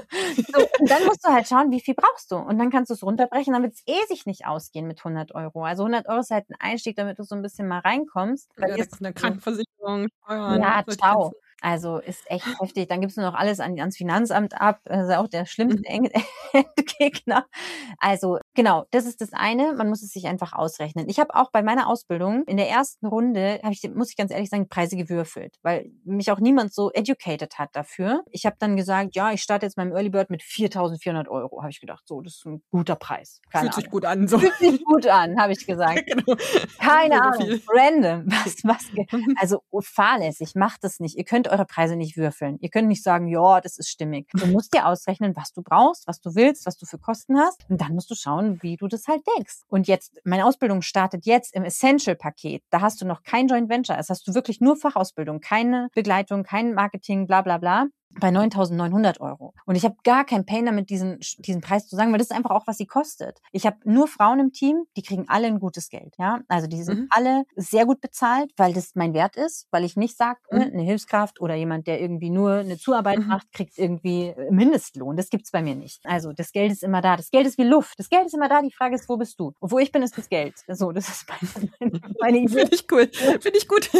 So, und dann musst du halt schauen, wie viel brauchst du. Und dann kannst du es runterbrechen, damit es eh sich nicht ausgehen mit hundert Euro. Also hundert Euro ist halt ein Einstieg, damit du so ein bisschen mal reinkommst. Ja, da kommt eine Krankenversicherung, Steuern. Ja, ciao. Also ist echt heftig. Dann gibst du noch alles an, ans Finanzamt ab. Das ist auch der schlimmste Endgegner. Also genau, das ist das eine. Man muss es sich einfach ausrechnen. Ich habe auch bei meiner Ausbildung in der ersten Runde, habe ich, muss ich ganz ehrlich sagen, Preise gewürfelt, weil mich auch niemand so educated hat dafür. Ich habe dann gesagt, ja, ich starte jetzt meinem Early Bird mit viertausendvierhundert Euro. Habe ich gedacht, so, das ist ein guter Preis. Keine Fühlt Ahnung. sich gut an. So. Fühlt sich gut an, habe ich gesagt. Genau. Keine so Ahnung, viel. Random. Was, was, also fahrlässig, macht das nicht. Ihr könnt eure Preise nicht würfeln. Ihr könnt nicht sagen, ja, das ist stimmig. Du musst dir ausrechnen, was du brauchst, was du willst, was du für Kosten hast. Und dann musst du schauen, wie du das halt deckst. Und jetzt, meine Ausbildung startet jetzt im Essential-Paket. Da hast du noch kein Joint Venture. Das hast du wirklich nur Fachausbildung, keine Begleitung, kein Marketing, bla bla bla. Bei neuntausendneunhundert Euro. Und ich habe gar kein Pain damit, diesen, diesen Preis zu sagen, weil das ist einfach auch, was sie kostet. Ich habe nur Frauen im Team, die kriegen alle ein gutes Geld. Ja, also die sind mhm. alle sehr gut bezahlt, weil das mein Wert ist, weil ich nicht sage, mhm. eine Hilfskraft oder jemand, der irgendwie nur eine Zuarbeit mhm. macht, kriegt irgendwie Mindestlohn. Das gibt's bei mir nicht. Also das Geld ist immer da. Das Geld ist wie Luft. Das Geld ist immer da. Die Frage ist, wo bist du? Und wo ich bin, ist das Geld. So, das ist meine, meine Idee. Finde ich cool. Finde ich gut.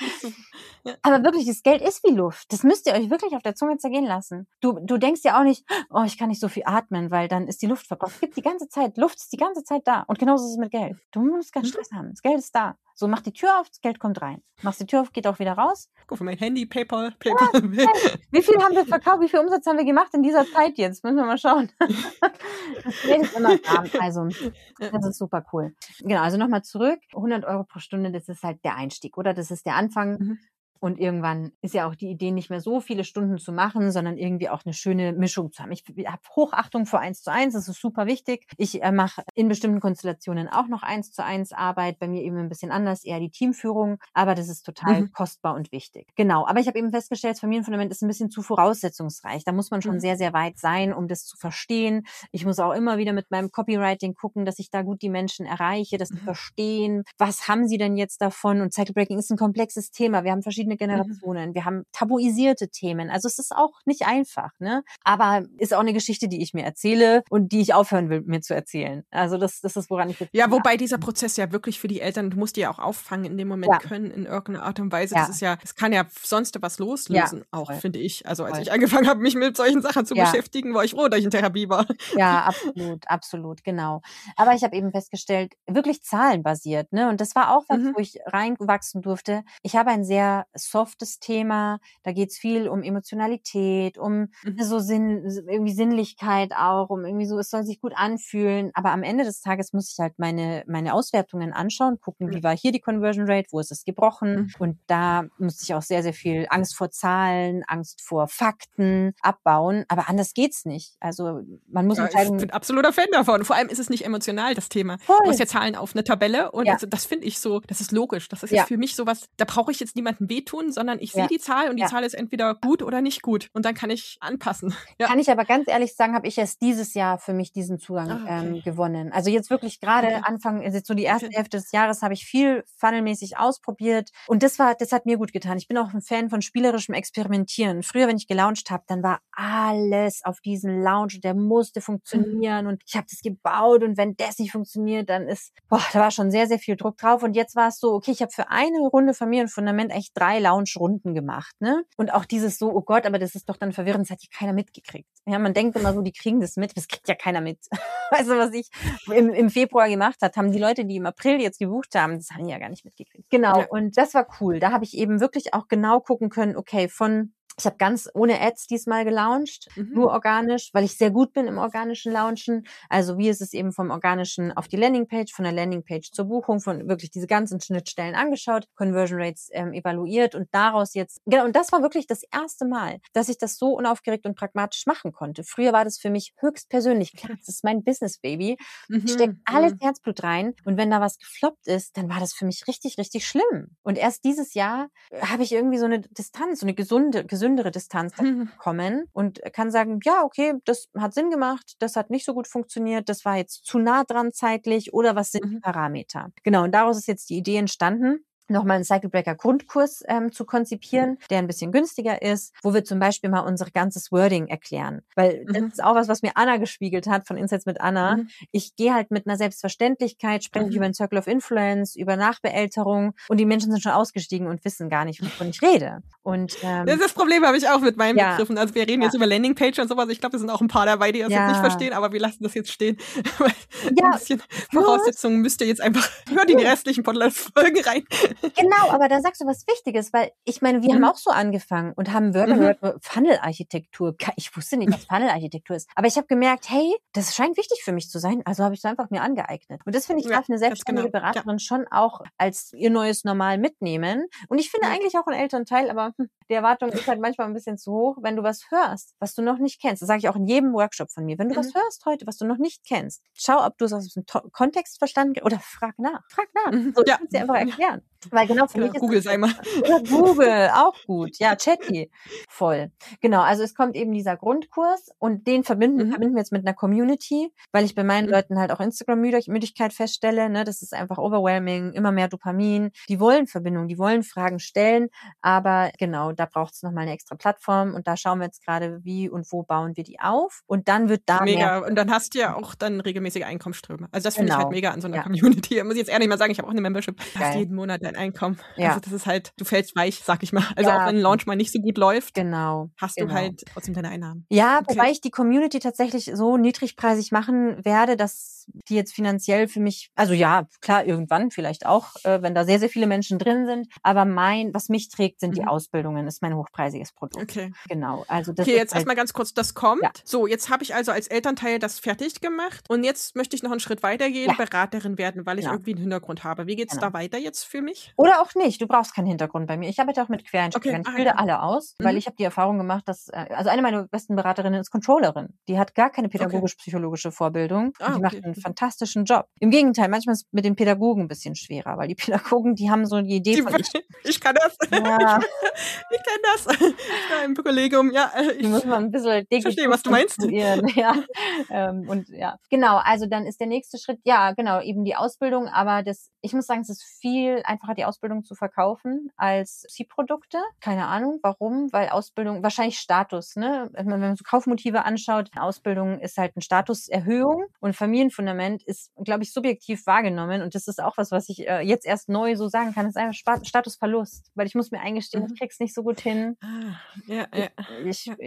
Ja. Aber wirklich, das Geld ist wie Luft. Das müsst ihr euch wirklich auf der Zunge zergehen lassen. Du, du denkst ja auch nicht, oh, ich kann nicht so viel atmen, weil dann ist die Luft verbraucht. Es gibt die ganze Zeit, Luft ist die ganze Zeit da. Und genauso ist es mit Geld. Du musst keinen Stress haben. Das Geld ist da. So, mach die Tür auf, das Geld kommt rein. Machst die Tür auf, geht auch wieder raus. Guck für mein Handy, PayPal, PayPal. Ja, hey, wie viel haben wir verkauft, wie viel Umsatz haben wir gemacht in dieser Zeit jetzt? Müssen wir mal schauen. Das Geld ist immer da. Also, das ist super cool. Genau, also nochmal zurück. hundert Euro pro Stunde, das ist halt der Einstieg, oder? Das ist der Anfang. Mhm. Und irgendwann ist ja auch die Idee, nicht mehr so viele Stunden zu machen, sondern irgendwie auch eine schöne Mischung zu haben. Ich habe Hochachtung vor eins zu eins, das ist super wichtig. Ich äh, mache in bestimmten Konstellationen auch noch eins zu eins Arbeit, bei mir eben ein bisschen anders, eher die Teamführung, aber das ist total mhm. kostbar und wichtig. Genau, aber ich habe eben festgestellt, das Familienfundament ist ein bisschen zu voraussetzungsreich. Da muss man schon mhm. sehr, sehr weit sein, um das zu verstehen. Ich muss auch immer wieder mit meinem Copywriting gucken, dass ich da gut die Menschen erreiche, dass sie mhm. verstehen, was haben sie denn jetzt davon? Und Cycle Breaking ist ein komplexes Thema. Wir haben verschiedene Generationen. Mhm. Wir haben tabuisierte Themen. Also es ist auch nicht einfach, ne? Aber ist auch eine Geschichte, die ich mir erzähle und die ich aufhören will, mir zu erzählen. Also das, das ist, woran ich jetzt... Ja, wobei dieser Prozess ja wirklich für die Eltern, du musst die ja auch auffangen in dem Moment ja. können, in irgendeiner Art und Weise. Ja. Das ist ja, das kann ja sonst was loslösen, ja. auch, finde ich. Also als Voll. ich angefangen habe, mich mit solchen Sachen zu ja. beschäftigen, war ich froh, dass ich in Therapie war. Ja, absolut, absolut, genau. Aber ich habe eben festgestellt, wirklich zahlenbasiert, ne? Und das war auch was, mhm. wo ich reingewachsen durfte. Ich habe ein sehr softes Thema. Da geht's viel um Emotionalität, um mhm. so Sinn, irgendwie Sinnlichkeit auch, um irgendwie so, es soll sich gut anfühlen. Aber am Ende des Tages muss ich halt meine, meine Auswertungen anschauen, gucken, wie war hier die Conversion Rate, wo ist es gebrochen. Mhm. Und da musste ich auch sehr, sehr viel Angst vor Zahlen, Angst vor Fakten abbauen. Aber anders geht's nicht. Also man muss ja, Entscheidungen... Ich bin absoluter Fan davon. Vor allem ist es nicht emotional, das Thema. Voll. Du hast ja Zahlen auf eine Tabelle und ja. das, das finde ich so, das ist logisch. Das ist ja. jetzt für mich sowas, da brauche ich jetzt niemandem wehtun, sondern ich ja. sehe die Zahl und die ja. Zahl ist entweder gut oder nicht gut. Und dann kann ich anpassen. Ja. Kann ich aber ganz ehrlich sagen, habe ich erst dieses Jahr für mich diesen Zugang ah, okay. ähm, gewonnen. Also jetzt wirklich gerade okay. Anfang, jetzt so die erste okay. Hälfte des Jahres habe ich viel funnelmäßig ausprobiert und das war, das hat mir gut getan. Ich bin auch ein Fan von spielerischem Experimentieren. Früher, wenn ich gelauncht habe, dann war alles auf diesen Launch, der musste funktionieren und ich habe das gebaut und wenn das nicht funktioniert, dann ist, boah, da war schon sehr, sehr viel Druck drauf und jetzt war es so, okay, ich habe für eine Runde Familienfundament eigentlich drei Launch-Runden gemacht, ne? Und auch dieses so, oh Gott, aber das ist doch dann verwirrend, das hat hier keiner mitgekriegt. Ja, man denkt immer so, die kriegen das mit, das kriegt ja keiner mit. Weißt du, was ich im, im Februar gemacht habe, haben die Leute, die im April jetzt gebucht haben, das haben die ja gar nicht mitgekriegt. Genau, ja. Und das war cool. Da habe ich eben wirklich auch genau gucken können, okay, von ich habe ganz ohne Ads diesmal gelauncht, mhm. nur organisch, weil ich sehr gut bin im organischen Launchen. Also wie ist es eben vom organischen auf die Landingpage, von der Landingpage zur Buchung, von wirklich diese ganzen Schnittstellen angeschaut, Conversion Rates ähm, evaluiert und daraus jetzt, genau, und das war wirklich das erste Mal, dass ich das so unaufgeregt und pragmatisch machen konnte. Früher war das für mich höchstpersönlich. Klar, das ist mein Business-Baby. Mhm. Ich stecke alles mhm. Herzblut rein und wenn da was gefloppt ist, dann war das für mich richtig, richtig schlimm. Und erst dieses Jahr habe ich irgendwie so eine Distanz, so eine gesunde, gesündere Distanz bekommen und kann sagen, ja, okay, das hat Sinn gemacht, das hat nicht so gut funktioniert, das war jetzt zu nah dran zeitlich oder was sind die Parameter? Genau, und daraus ist jetzt die Idee entstanden, nochmal einen Cycle Breaker Grundkurs ähm, zu konzipieren, der ein bisschen günstiger ist, wo wir zum Beispiel mal unser ganzes Wording erklären. Weil das mhm. ist auch was, was mir Anna gespiegelt hat von Insights mit Anna. Mhm. Ich gehe halt mit einer Selbstverständlichkeit, spreche mhm. über ein Circle of Influence, über Nachbeälterung und die Menschen sind schon ausgestiegen und wissen gar nicht, wovon ich rede. Und ähm, das, das Problem habe ich auch mit meinen ja. Begriffen. Also wir reden ja. jetzt über Landingpage und sowas. Ich glaube, es sind auch ein paar dabei, die das ja. jetzt nicht verstehen, aber wir lassen das jetzt stehen. ja. Ein bisschen Voraussetzungen müsst ihr jetzt einfach, hört in die restlichen Podcast-Folgen rein. Genau, aber da sagst du was Wichtiges, weil ich meine, wir mhm. haben auch so angefangen und haben Wörter gehört, mhm. Funnel-Architektur. Ich wusste nicht, was Funnel-Architektur ist. Aber ich habe gemerkt, hey, das scheint wichtig für mich zu sein, also habe ich es einfach mir angeeignet. Und das finde ich, darf ja, eine selbstständige genau. Beraterin ja. schon auch als ihr neues Normal mitnehmen. Und ich finde ja. eigentlich auch einen Elternteil, aber hm, die Erwartung ist halt manchmal ein bisschen zu hoch, wenn du was hörst, was du noch nicht kennst. Das sage ich auch in jedem Workshop von mir. Wenn du mhm. was hörst heute, was du noch nicht kennst, schau, ob du es aus dem to- Kontext verstanden hast oder frag nach. Frag nach. Mhm. So, ich ja. kann es dir einfach erklären. Weil genau für ja, mich ist Google sei mal. Oder Google, auch gut. Ja, Chatty, voll. Genau, also es kommt eben dieser Grundkurs und den verbinden, mhm. verbinden wir jetzt mit einer Community, weil ich bei meinen mhm. Leuten halt auch Instagram-Müdigkeit feststelle, ne, das ist einfach overwhelming, immer mehr Dopamin. Die wollen Verbindung, die wollen Fragen stellen, aber genau, da braucht es nochmal eine extra Plattform und da schauen wir jetzt gerade, wie und wo bauen wir die auf und dann wird da mega. mehr. Und dann hast du ja auch dann regelmäßige Einkommensströme. Also das finde genau. ich halt mega an so einer ja. Community. Muss ich jetzt ehrlich mal sagen, ich habe auch eine Membership, Geil. hast jeden Monat dein Einkommen. Ja. Also das ist halt, du fällst weich, sag ich mal. Also ja. auch wenn ein Launch mal nicht so gut läuft, genau. hast genau. du halt trotzdem deine Einnahmen. Ja, okay. wobei ich die Community tatsächlich so niedrigpreisig machen werde, dass die jetzt finanziell für mich, also ja, klar, irgendwann vielleicht auch, äh, wenn da sehr, sehr viele Menschen drin sind, aber mein, was mich trägt, sind mhm. die Ausbildungen, ist mein hochpreisiges Produkt. Okay. Genau. Also das okay, ist jetzt halt, erstmal ganz kurz, das kommt. Ja. So, jetzt habe ich also als Elternteil das fertig gemacht und jetzt möchte ich noch einen Schritt weitergehen, ja. Beraterin werden, weil ich genau. irgendwie einen Hintergrund habe. Wie geht's genau. da weiter jetzt für mich? Oder auch nicht, du brauchst keinen Hintergrund bei mir. Ich arbeite auch mit Quereinsteigern. Okay. Ich bilde ah, alle aus, mhm. weil ich habe die Erfahrung gemacht, dass, also eine meiner besten Beraterinnen ist Controllerin. Die hat gar keine pädagogisch-psychologische Vorbildung. Ah, die okay. macht einen fantastischen Job. Im Gegenteil, manchmal ist es mit den Pädagogen ein bisschen schwerer, weil die Pädagogen, die haben so die Idee die, von... Ich, ich kann das. Ja. ich kenne das. Ja, im Kollegium, ja. Ich, die muss man ein bisschen ich verstehe, was du meinst. Ja. ähm, und ja, genau, also dann ist der nächste Schritt, ja, genau, eben die Ausbildung, aber das, ich muss sagen, es ist viel einfacher, die Ausbildung zu verkaufen als Sie-Produkte. Keine Ahnung, warum, weil Ausbildung, wahrscheinlich Status, ne? Wenn man, wenn man so Kaufmotive anschaut, Ausbildung ist halt eine Statuserhöhung und Familienfundament ist, glaube ich, subjektiv wahrgenommen und das ist auch was, was ich äh, jetzt erst neu so sagen kann, das ist einfach Sp- Statusverlust, weil ich muss mir eingestehen, mhm. ich krieg's nicht so gut hin. Ah, ja, ja. Ich, ich, ich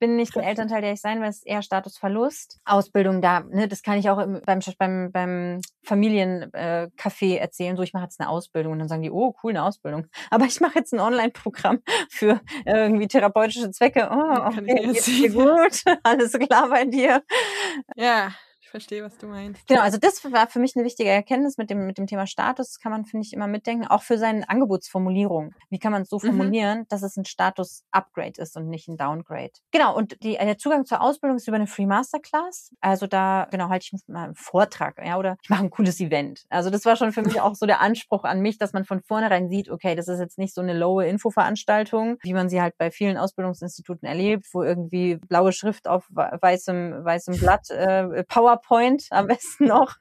bin nicht der Elternteil, der ich sein will, es ist eher Statusverlust. Ausbildung da, ne, das kann ich auch im, beim, beim, beim Familiencafé äh, erzählen, so ich mache jetzt eine Ausbildung und dann sagen die, oh cool, eine Ausbildung. Aber ich mache jetzt ein Online-Programm für irgendwie therapeutische Zwecke. Oh, okay, geht's dir gut? Alles klar bei dir? Ja. Ich verstehe, was du meinst. Genau, also das war für mich eine wichtige Erkenntnis mit dem mit dem Thema Status. Das kann man, finde ich, immer mitdenken, auch für seine Angebotsformulierung. Wie kann man es so formulieren, mhm. dass es ein Status-Upgrade ist und nicht ein Downgrade? Genau, und die, der Zugang zur Ausbildung ist über eine Free Masterclass. Also da, genau, halte ich mal einen Vortrag, ja, oder ich mache ein cooles Event. Also das war schon für mich auch so der Anspruch an mich, dass man von vornherein sieht, okay, das ist jetzt nicht so eine lowe Infoveranstaltung, wie man sie halt bei vielen Ausbildungsinstituten erlebt, wo irgendwie blaue Schrift auf weißem, weißem Blatt, äh, PowerPoint Point am besten noch.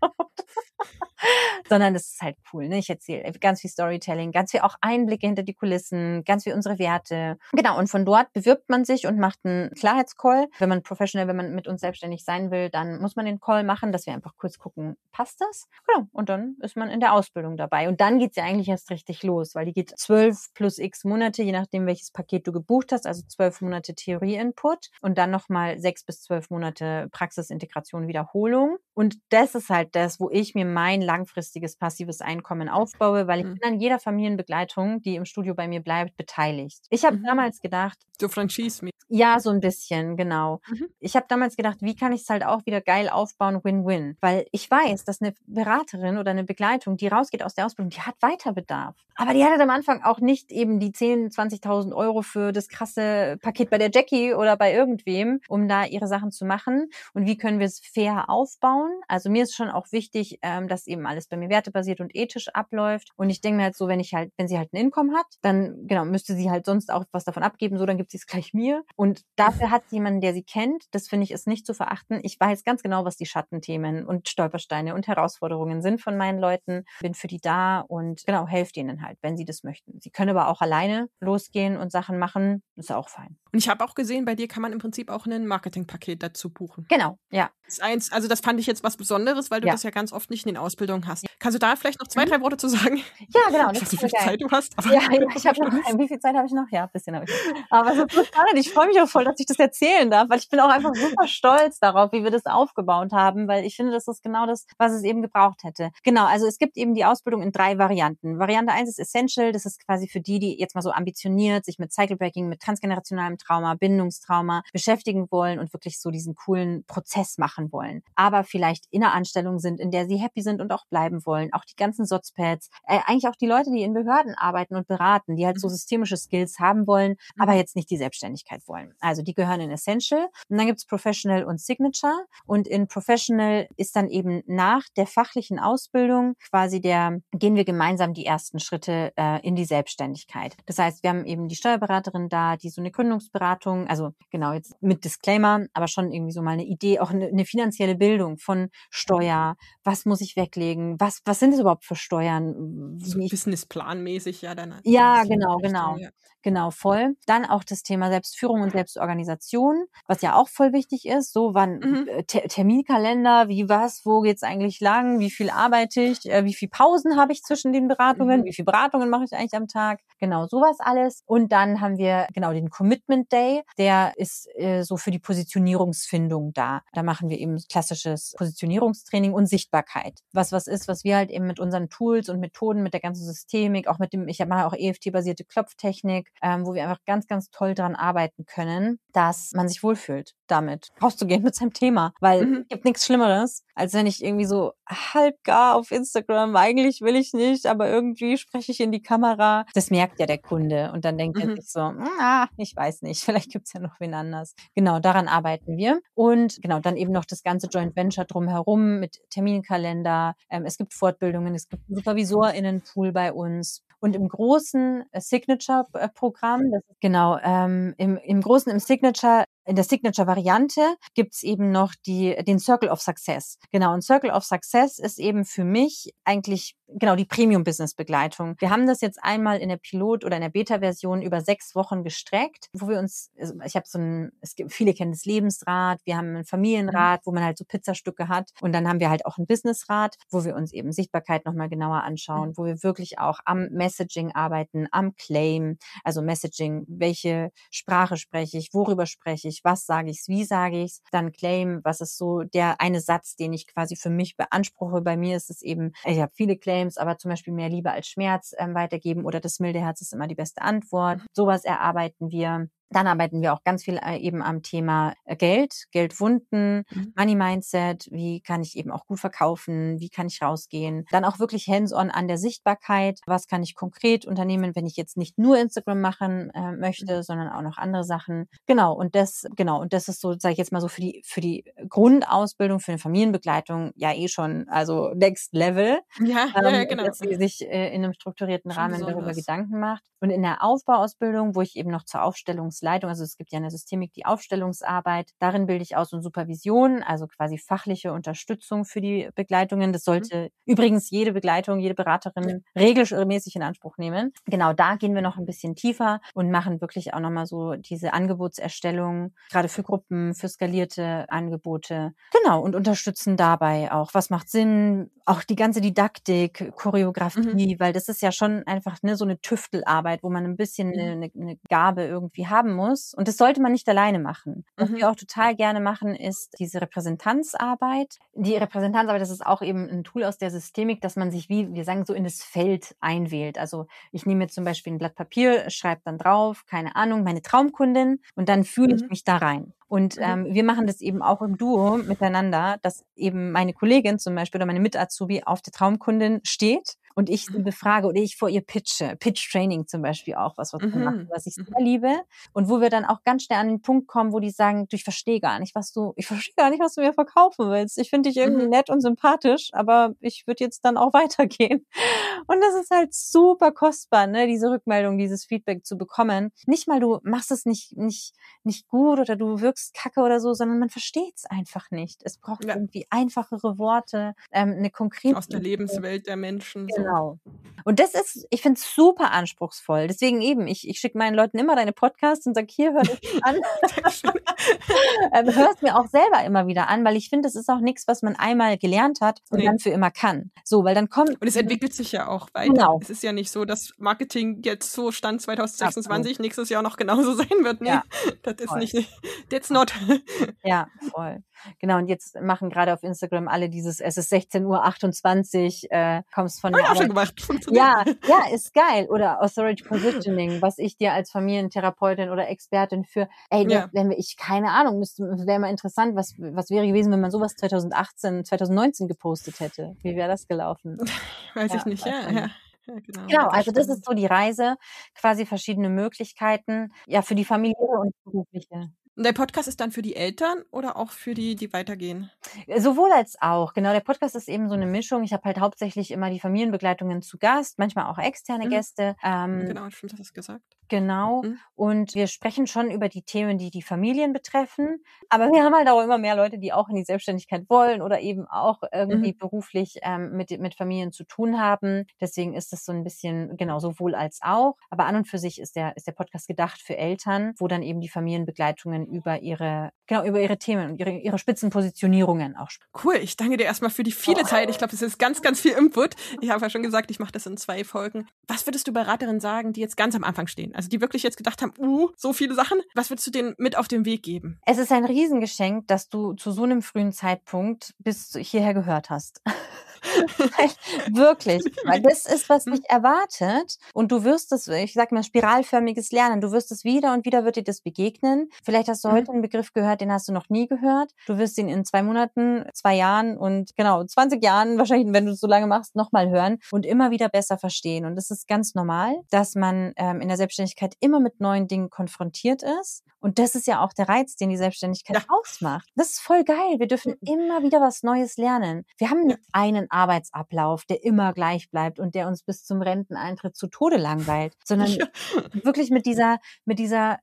Sondern das ist halt cool, ne? Ich erzähle ganz viel Storytelling, ganz viel auch Einblicke hinter die Kulissen, ganz viel unsere Werte. Genau, und von dort bewirbt man sich und macht einen Klarheitscall. Wenn man professionell, wenn man mit uns selbstständig sein will, dann muss man den Call machen, dass wir einfach kurz gucken, passt das? Genau, und dann ist man in der Ausbildung dabei. Und dann geht's ja eigentlich erst richtig los, weil die geht zwölf plus x Monate, je nachdem, welches Paket du gebucht hast, also zwölf Monate Theorie-Input und dann nochmal sechs bis zwölf Monate Praxisintegration, Wiederholung. Und das ist halt das, wo ich mir mein langfristiges passives Einkommen aufbaue, weil ich mhm. bin an jeder Familienbegleitung, die im Studio bei mir bleibt, beteiligt. Ich habe mhm. damals gedacht... So Franchise mit. Ja, so ein bisschen, genau. Mhm. Ich habe damals gedacht, wie kann ich es halt auch wieder geil aufbauen, Win-Win. Weil ich weiß, dass eine Beraterin oder eine Begleitung, die rausgeht aus der Ausbildung, die hat Weiterbedarf. Aber die hatte am Anfang auch nicht eben die zehntausend, zwanzigtausend Euro für das krasse Paket bei der Jackie oder bei irgendwem, um da ihre Sachen zu machen. Und wie können wir es fair aufbauen? Also mir ist schon auch wichtig, ähm, dass eben alles bei mir wertebasiert und ethisch abläuft. Und ich denke mir halt so, wenn ich halt, wenn sie halt ein Income hat, dann genau müsste sie halt sonst auch was davon abgeben. So, dann gibt sie es gleich mir. Und dafür hat sie jemanden, der sie kennt. Das finde ich ist nicht zu verachten. Ich weiß ganz genau, was die Schattenthemen und Stolpersteine und Herausforderungen sind von meinen Leuten. Bin für die da und genau, helft ihnen halt, wenn sie das möchten. Sie können aber auch alleine losgehen und Sachen machen. Ist auch fein. Und ich habe auch gesehen, bei dir kann man im Prinzip auch ein Marketingpaket dazu buchen. Genau, ja. Das ist eins, also das fand ich jetzt was Besonderes, weil du ja. das ja ganz oft nicht in den Ausbildungen hast. Ja. Kannst du da vielleicht noch zwei, drei Worte zu sagen? Ja, genau. Ich weiß nicht, wie viel Zeit du hast. Aber ja, ja, ich habe noch, wie viel Zeit habe ich noch? Ja, ein bisschen habe ich noch. Aber es ist so spannend. Ich freue mich auch voll, dass ich das erzählen darf, weil ich bin auch einfach super stolz darauf, wie wir das aufgebaut haben, weil ich finde, das ist genau das, was es eben gebraucht hätte. Genau, also es gibt eben die Ausbildung in drei Varianten. Variante eins ist Essential, das ist quasi für die, die jetzt mal so ambitioniert sich mit Cycle Breaking, mit transgenerationalem Trauma, Bindungstrauma beschäftigen wollen und wirklich so diesen coolen Prozess machen wollen. Aber vielleicht in einer Anstellung sind, in der sie happy sind und auch bleiben wollen. Auch die ganzen Sozpads, äh, eigentlich auch die Leute, die in Behörden arbeiten und beraten, die halt so systemische Skills haben wollen, aber jetzt nicht die Selbstständigkeit wollen. Also die gehören in Essential. Und dann gibt's Professional und Signature. Und in Professional ist dann eben nach der fachlichen Ausbildung quasi der, gehen wir gemeinsam die ersten Schritte äh, in die Selbstständigkeit. Das heißt, wir haben eben die Steuerberaterin da, die so eine Gründungsberatung, also genau jetzt mit Disclaimer, aber schon irgendwie so mal eine Idee, auch eine, eine finanzielle Bildung von Steuer, was muss ich weglegen, was was sind es überhaupt für Steuern? So businessplanmäßig, ja. Dann ja, genau, genau. Ja. Genau, voll. Dann auch das Thema Selbstführung und Selbstorganisation, was ja auch voll wichtig ist. So, wann mhm. Ter- Terminkalender, wie was, wo geht's eigentlich lang, wie viel arbeite ich, äh, wie viel Pausen habe ich zwischen den Beratungen, mhm. wie viele Beratungen mache ich eigentlich am Tag. Genau, sowas alles. Und dann haben wir genau den Commitment Day, der ist äh, so für die Positionierungsfindung da. Da machen wir eben klassisches Positionierungstraining und Sichtbarkeit. Was was ist, was wir halt eben mit unseren Tools und Methoden, mit der ganzen Systemik, auch mit dem, ich mache auch E F T-basierte Klopftechnik, ähm, wo wir einfach ganz, ganz toll dran arbeiten können, dass man sich wohlfühlt, damit rauszugehen mit seinem Thema. Weil mhm. es gibt nichts Schlimmeres, als wenn ich irgendwie so halbgar auf Instagram, eigentlich will ich nicht, aber irgendwie spreche ich in die Kamera. Das merkt ja der Kunde und dann denkt mhm. er sich so, ah, ich weiß nicht, vielleicht gibt's ja noch wen anders. Genau, daran arbeiten wir. Und genau, dann eben noch das ganze Joint Venture drumherum mit Terminkalender. Ähm, es gibt Fortbildungen, es gibt einen SupervisorInnenpool bei uns. Und im großen Signature-Programm, das ist genau, ähm, im, im großen, im Signature, in der Signature-Variante gibt's eben noch die, den Circle of Success. Genau, und Circle of Success ist eben für mich eigentlich genau, die Premium-Business-Begleitung. Wir haben das jetzt einmal in der Pilot- oder in der Beta-Version über sechs Wochen gestreckt, wo wir uns, also ich habe so ein, es gibt, viele kennen das Lebensrad, wir haben ein Familienrad, wo man halt so Pizzastücke hat und dann haben wir halt auch ein Businessrad, wo wir uns eben Sichtbarkeit nochmal genauer anschauen, wo wir wirklich auch am Messaging arbeiten, am Claim, also Messaging, welche Sprache spreche ich, worüber spreche ich, was sage ich, wie sage ich es, dann Claim, was ist so der eine Satz, den ich quasi für mich beanspruche. Bei mir ist es eben, ich habe viele Claims, aber zum Beispiel mehr Liebe als Schmerz ähm, weitergeben oder das milde Herz ist immer die beste Antwort. Sowas erarbeiten wir. Dann arbeiten wir auch ganz viel eben am Thema Geld, Geldwunden, mhm. Money Mindset, wie kann ich eben auch gut verkaufen, wie kann ich rausgehen. Dann auch wirklich hands-on an der Sichtbarkeit, was kann ich konkret unternehmen, wenn ich jetzt nicht nur Instagram machen äh, möchte, mhm. sondern auch noch andere Sachen. Genau, und das genau und das ist so, sage ich jetzt mal so, für die für die Grundausbildung, für eine Familienbegleitung ja eh schon, also next level. Ja, ähm, ja, genau. Dass sie sich äh, in einem strukturierten Schon Rahmen besonders. darüber Gedanken macht. Und in der Aufbauausbildung, wo ich eben noch zur Aufstellungs Leitung, also es gibt ja in der Systemik die Aufstellungsarbeit, darin bilde ich aus und Supervision, also quasi fachliche Unterstützung für die Begleitungen. Das sollte mhm. übrigens jede Begleitung, jede Beraterin ja. regelmäßig in Anspruch nehmen. Genau, da gehen wir noch ein bisschen tiefer und machen wirklich auch nochmal so diese Angebotserstellung, gerade für Gruppen, für skalierte Angebote. Genau, und unterstützen dabei auch, was macht Sinn, auch die ganze Didaktik, Choreografie, mhm. weil das ist ja schon einfach ne, so eine Tüftelarbeit, wo man ein bisschen mhm. eine, eine Gabe irgendwie haben muss. Und das sollte man nicht alleine machen. Was mhm. wir auch total gerne machen, ist diese Repräsentanzarbeit. Die Repräsentanzarbeit, das ist auch eben ein Tool aus der Systemik, dass man sich, wie wir sagen, so in das Feld einwählt. Also ich nehme jetzt zum Beispiel ein Blatt Papier, schreibe dann drauf, keine Ahnung, meine Traumkundin und dann fühle mhm. ich mich da rein. Und ähm, wir machen das eben auch im Duo miteinander, dass eben meine Kollegin zum Beispiel oder meine Mit-Azubi auf der Traumkundin steht und ich sie befrage oder ich vor ihr pitche. Pitch-Training zum Beispiel auch, was wir mhm. machen, was ich sehr liebe. Und wo wir dann auch ganz schnell an den Punkt kommen, wo die sagen, du, ich verstehe gar nicht, was du, ich verstehe gar nicht, was du mir verkaufen willst. Ich finde dich irgendwie mhm. nett und sympathisch, aber ich würde jetzt dann auch weitergehen. Und das ist halt super kostbar, ne, diese Rückmeldung, dieses Feedback zu bekommen. Nicht mal, du machst es nicht, nicht, nicht gut oder du wirkst kacke oder so, sondern man versteht es einfach nicht. Es braucht ja. irgendwie einfachere Worte, ähm, eine konkrete... Aus der Lebenswelt der Menschen. Genau. So. Und das ist, ich finde es super anspruchsvoll. Deswegen eben, ich, ich schicke meinen Leuten immer deine Podcasts und sage, hier, hör dich an. ähm, hör es mir auch selber immer wieder an, weil ich finde, das ist auch nichts, was man einmal gelernt hat und nee. dann für immer kann. So, weil dann kommt... Und es entwickelt sich ja auch weiter. Genau. Es ist ja nicht so, dass Marketing jetzt so Stand zwanzig sechsundzwanzig Absolut. Nächstes Jahr noch genauso sein wird. Nee, ja. das ist voll. Nicht, that's not. Ja, voll. Genau, und jetzt machen gerade auf Instagram alle dieses, es ist sechzehn Uhr achtundzwanzig, äh, kommst von der Arbeit. Schon gemacht. Ja, ja, ist geil. Oder Authority Positioning, was ich dir als Familientherapeutin oder Expertin für, ey, ja. wenn wir, ich, keine Ahnung, müsste, wäre mal interessant, was, was wäre gewesen, wenn man sowas zwanzig achtzehn, zwanzig neunzehn gepostet hätte? Wie wäre das gelaufen? Weiß ja, ich nicht, ja, ja. Ja, genau, genau, also das ist so die Reise, quasi verschiedene Möglichkeiten, ja, für die Familie und berufliche. Und der Podcast ist dann für die Eltern oder auch für die, die weitergehen? Sowohl als auch. Genau, der Podcast ist eben so eine Mischung. Ich habe halt hauptsächlich immer die Familienbegleitungen zu Gast, manchmal auch externe mhm. Gäste. Ähm, genau, stimmt, hast du das gesagt. Genau. Mhm. Und wir sprechen schon über die Themen, die die Familien betreffen. Aber wir haben halt auch immer mehr Leute, die auch in die Selbstständigkeit wollen oder eben auch irgendwie mhm. beruflich ähm, mit, mit Familien zu tun haben. Deswegen ist das so ein bisschen, genau, sowohl als auch. Aber an und für sich ist der, ist der Podcast gedacht für Eltern, wo dann eben die Familienbegleitungen über ihre, genau, über ihre Themen und ihre, ihre Spitzenpositionierungen auch sprechen. Cool, ich danke dir erstmal für die viele oh. Zeit. Ich glaube, das ist ganz, ganz viel Input. Ich habe ja schon gesagt, ich mache das in zwei Folgen. Was würdest du Beraterinnen sagen, die jetzt ganz am Anfang stehen? Also die wirklich jetzt gedacht haben, uh, so viele Sachen. Was würdest du denen mit auf den Weg geben? Es ist ein Riesengeschenk, dass du zu so einem frühen Zeitpunkt bis hierher gehört hast. Wirklich, weil das ist, was dich erwartet und du wirst es, ich sag mal, spiralförmiges Lernen, du wirst es wieder und wieder wird dir das begegnen. Vielleicht hast du heute einen Begriff gehört, den hast du noch nie gehört. Du wirst ihn in zwei Monaten, zwei Jahren und genau, zwanzig Jahren wahrscheinlich, wenn du es so lange machst, nochmal hören und immer wieder besser verstehen. Und das ist ganz normal, dass man ähm, in der Selbstständigkeit immer mit neuen Dingen konfrontiert ist. Und das ist ja auch der Reiz, den die Selbstständigkeit ja. ausmacht. Das ist voll geil. Wir dürfen immer wieder was Neues lernen. Wir haben nicht einen Arbeitsablauf, der immer gleich bleibt und der uns bis zum Renteneintritt zu Tode langweilt, sondern ja. wirklich mit dieser, mit dieser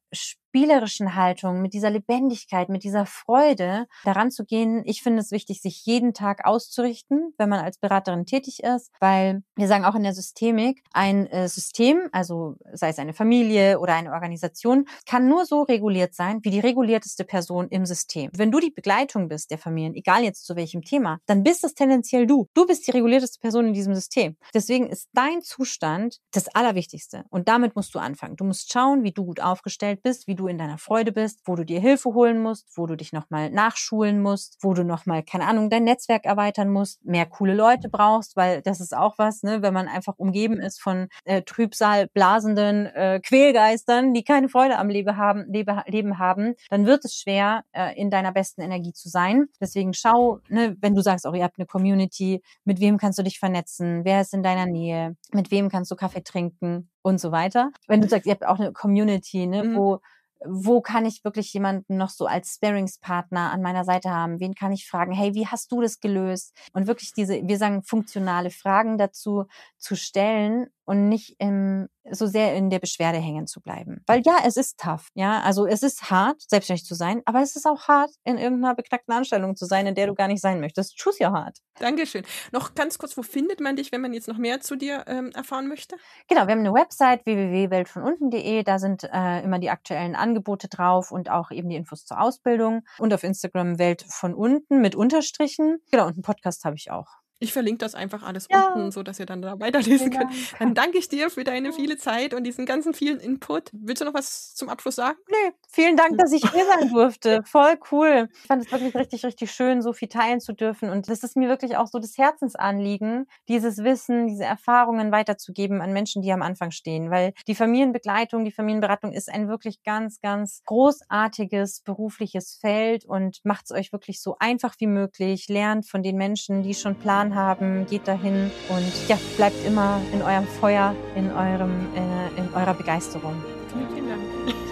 spielerischen Haltung, mit dieser Lebendigkeit, mit dieser Freude daran zu gehen. Ich finde es wichtig, sich jeden Tag auszurichten, wenn man als Beraterin tätig ist, weil wir sagen auch in der Systemik, ein äh, System, also sei es eine Familie oder eine Organisation, kann nur so reguliert sein, wie die regulierteste Person im System. Wenn du die Begleitung bist der Familien, egal jetzt zu welchem Thema, dann bist es tendenziell du. Du bist die regulierteste Person in diesem System. Deswegen ist dein Zustand das Allerwichtigste. Und damit musst du anfangen. Du musst schauen, wie du gut aufgestellt bist, wie du in deiner Freude bist, wo du dir Hilfe holen musst, wo du dich nochmal nachschulen musst, wo du nochmal, keine Ahnung, dein Netzwerk erweitern musst, mehr coole Leute brauchst, weil das ist auch was, ne, wenn man einfach umgeben ist von äh, Trübsal blasenden äh, Quälgeistern, die keine Freude am Leben haben, Lebe, Leben haben, dann wird es schwer, äh, in deiner besten Energie zu sein. Deswegen schau, ne, wenn du sagst, auch ihr habt eine Community, mit wem kannst du dich vernetzen, wer ist in deiner Nähe, mit wem kannst du Kaffee trinken und so weiter. Wenn du sagst, ihr habt auch eine Community, ne, Mhm. wo wo kann ich wirklich jemanden noch so als Sparringspartner an meiner Seite haben? Wen kann ich fragen? Hey, wie hast du das gelöst? Und wirklich diese, wir sagen, funktionale Fragen dazu zu stellen und nicht im, so sehr in der Beschwerde hängen zu bleiben. Weil ja, es ist tough, ja, also es ist hart, selbstständig zu sein, aber es ist auch hart, in irgendeiner beknackten Anstellung zu sein, in der du gar nicht sein möchtest. Choose your heart. Dankeschön. Noch ganz kurz, wo findet man dich, wenn man jetzt noch mehr zu dir ähm, erfahren möchte? Genau, wir haben eine Website w w w punkt welt von unten punkt de, da sind äh, immer die aktuellen Angebote drauf und auch eben die Infos zur Ausbildung. Und auf Instagram Welt von unten mit Unterstrichen. Genau, und einen Podcast habe ich auch. Ich verlinke das einfach alles Ja. unten, so dass ihr dann da weiterlesen Vielen könnt. Dank. Dann danke ich dir für deine viele Zeit und diesen ganzen vielen Input. Willst du noch was zum Abschluss sagen? Nee, vielen Dank, dass ich hier sein durfte. Voll cool. Ich fand es wirklich richtig, richtig schön, so viel teilen zu dürfen. Und das ist mir wirklich auch so das Herzensanliegen, dieses Wissen, diese Erfahrungen weiterzugeben an Menschen, die am Anfang stehen. Weil die Familienbegleitung, die Familienberatung ist ein wirklich ganz, ganz großartiges berufliches Feld und macht es euch wirklich so einfach wie möglich. Lernt von den Menschen, die schon Plan haben, geht dahin und ja, bleibt immer in eurem Feuer, in eurem, äh, in eurer Begeisterung. Vielen, vielen Dank.